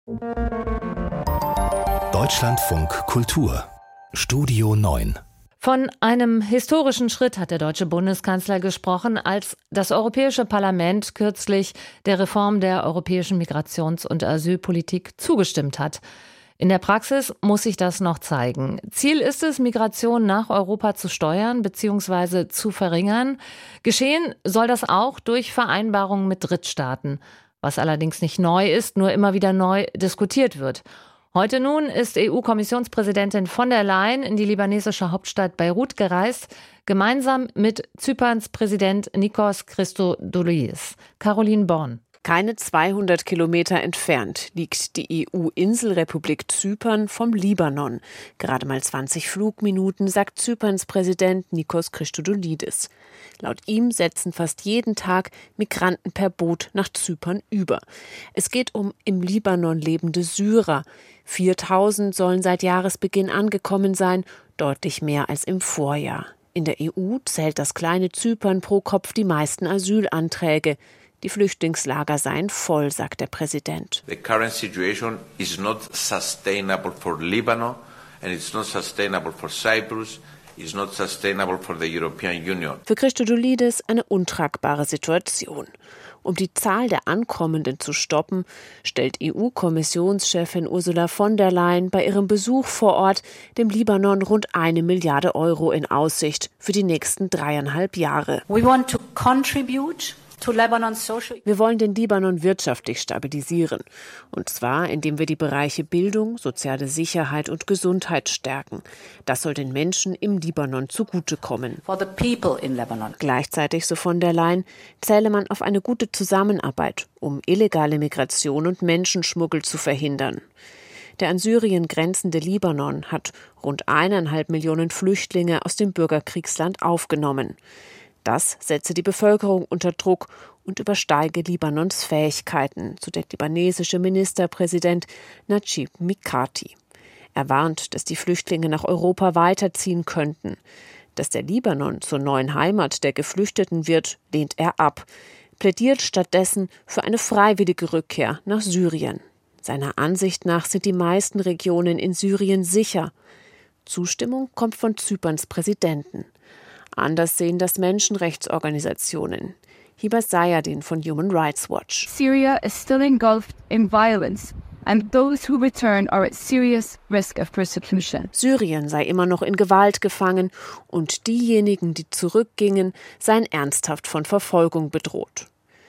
Deutschlandfunk Kultur Studio 9. Von einem historischen Schritt hat der deutsche Bundeskanzler gesprochen, als das Europäische Parlament kürzlich der Reform der europäischen Migrations- und Asylpolitik zugestimmt hat. In der Praxis muss sich das noch zeigen. Ziel ist es, Migration nach Europa zu steuern bzw. zu verringern. Geschehen soll das auch durch Vereinbarungen mit Drittstaaten, was allerdings nicht neu ist, nur immer wieder neu diskutiert wird. Heute nun ist EU-Kommissionspräsidentin von der Leyen in die libanesische Hauptstadt Beirut gereist, gemeinsam mit Zyperns Präsident Nikos Christodoulidis. Caroline Born. Keine 200 Kilometer entfernt liegt die EU-Inselrepublik Zypern vom Libanon. Gerade mal 20 Flugminuten, sagt Zyperns Präsident Nikos Christodoulidis. Laut ihm setzen fast jeden Tag Migranten per Boot nach Zypern über. Es geht um im Libanon lebende Syrer. 4.000 sollen seit Jahresbeginn angekommen sein, deutlich mehr als im Vorjahr. In der EU zählt das kleine Zypern pro Kopf die meisten Asylanträge. Die Flüchtlingslager seien voll, sagt der Präsident. The current situation is not sustainable for Lebanon and it's not sustainable for Cyprus. It's not sustainable for the European Union. Für Christodoulidis eine untragbare Situation. Um die Zahl der Ankommenden zu stoppen, stellt EU-Kommissionschefin Ursula von der Leyen bei ihrem Besuch vor Ort dem Libanon rund 1 Milliarde Euro in Aussicht für die nächsten 3,5 Jahre. We want to contribute to Lebanon's social. Wir wollen den Libanon wirtschaftlich stabilisieren. Und zwar, indem wir die Bereiche Bildung, soziale Sicherheit und Gesundheit stärken. Das soll den Menschen im Libanon zugutekommen. For the people in Lebanon. Gleichzeitig, so von der Leyen, zähle man auf eine gute Zusammenarbeit, um illegale Migration und Menschenschmuggel zu verhindern. Der an Syrien grenzende Libanon hat rund 1,5 Millionen Flüchtlinge aus dem Bürgerkriegsland aufgenommen. Das setze die Bevölkerung unter Druck und übersteige Libanons Fähigkeiten, so der libanesische Ministerpräsident Najib Mikati. Er warnt, dass die Flüchtlinge nach Europa weiterziehen könnten. Dass der Libanon zur neuen Heimat der Geflüchteten wird, lehnt er ab, plädiert stattdessen für eine freiwillige Rückkehr nach Syrien. Seiner Ansicht nach sind die meisten Regionen in Syrien sicher. Zustimmung kommt von Zyperns Präsidenten. Anders sehen das Menschenrechtsorganisationen. Hiba Sayadin von Human Rights Watch. Syria is still engulfed in violence and those who return are at serious risk of persecution. Syrien sei immer noch in Gewalt gefangen und diejenigen, die zurückgingen, seien ernsthaft von Verfolgung bedroht.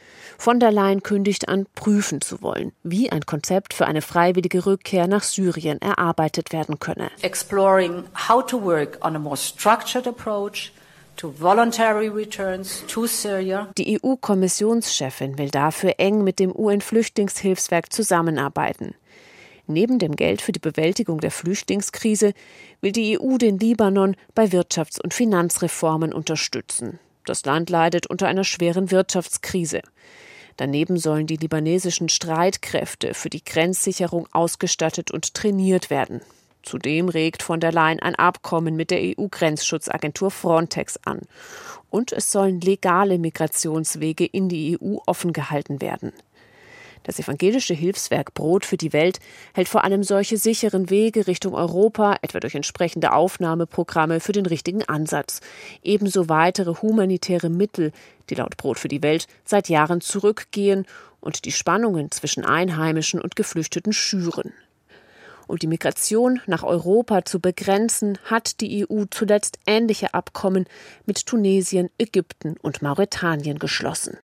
Von der Leyen kündigt an, prüfen zu wollen, wie ein Konzept für eine freiwillige Rückkehr nach Syrien erarbeitet werden könne. Exploring how to work on a more structured approach to voluntary returns to Syria. Die EU-Kommissionschefin will dafür eng mit dem UN-Flüchtlingshilfswerk zusammenarbeiten. Neben dem Geld für die Bewältigung der Flüchtlingskrise will die EU den Libanon bei Wirtschafts- und Finanzreformen unterstützen. Das Land leidet unter einer schweren Wirtschaftskrise. Daneben sollen die libanesischen Streitkräfte für die Grenzsicherung ausgestattet und trainiert werden. Zudem regt von der Leyen ein Abkommen mit der EU-Grenzschutzagentur Frontex an. Und es sollen legale Migrationswege in die EU offen gehalten werden. Das evangelische Hilfswerk Brot für die Welt hält vor allem solche sicheren Wege Richtung Europa, etwa durch entsprechende Aufnahmeprogramme, für den richtigen Ansatz. Ebenso weitere humanitäre Mittel, die laut Brot für die Welt seit Jahren zurückgehen und die Spannungen zwischen Einheimischen und Geflüchteten schüren. Um die Migration nach Europa zu begrenzen, hat die EU zuletzt ähnliche Abkommen mit Tunesien, Ägypten und Mauretanien geschlossen.